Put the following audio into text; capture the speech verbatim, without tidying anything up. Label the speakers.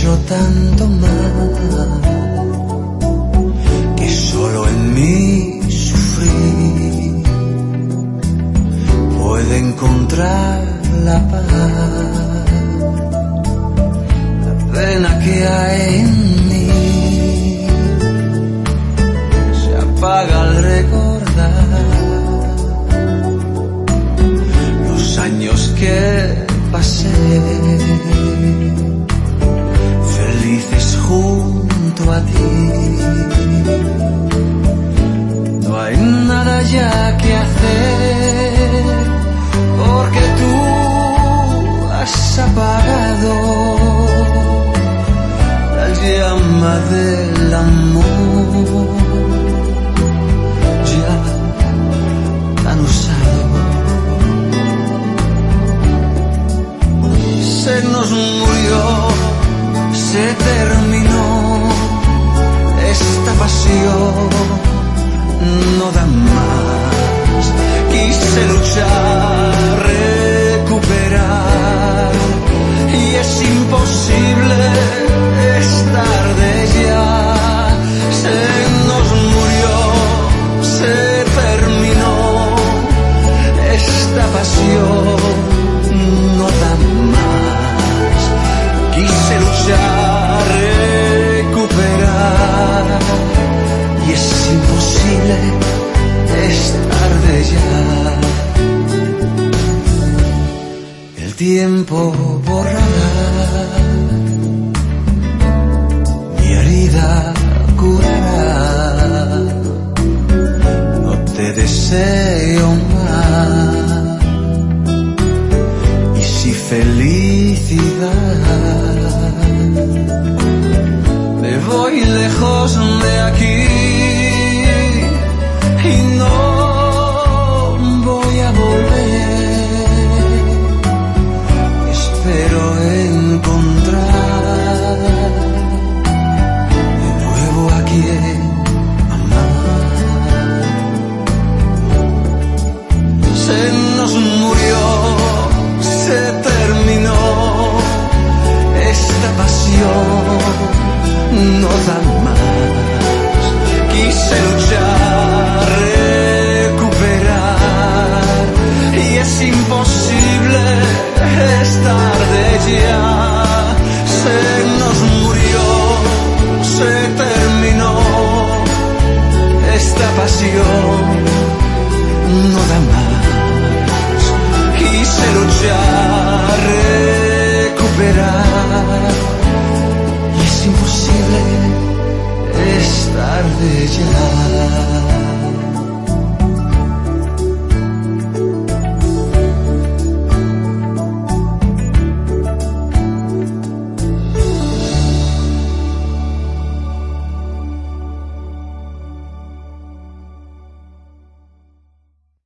Speaker 1: hecho tanto mal que solo en mí sufrir puede encontrar la paz. La pena que hay en mí se apaga al recordar los años que pasé felices junto a ti. No hay nada ya que hacer porque tú has apagado la llama del amor. Ya tan usado se nos murió, se terminó esta pasión, no da más. Quise luchar, recuperar y es imposible, es tarde ya. Se nos murió, se terminó esta pasión, no da más. Quise luchar, recuperar y es imposible, es tarde ya. El tiempo borrará, mi herida curará. No te deseo más y si felicidad me voy lejos de aquí y no voy a volver. Espero encontrar de nuevo a quien amar. Se nos murió, se terminó esta pasión, no da más. Quise luchar, recuperar y es imposible, es tarde ya. Se nos murió, se terminó esta pasión, no da más. Quise luchar, recuperar y es imposible, es tarde ya.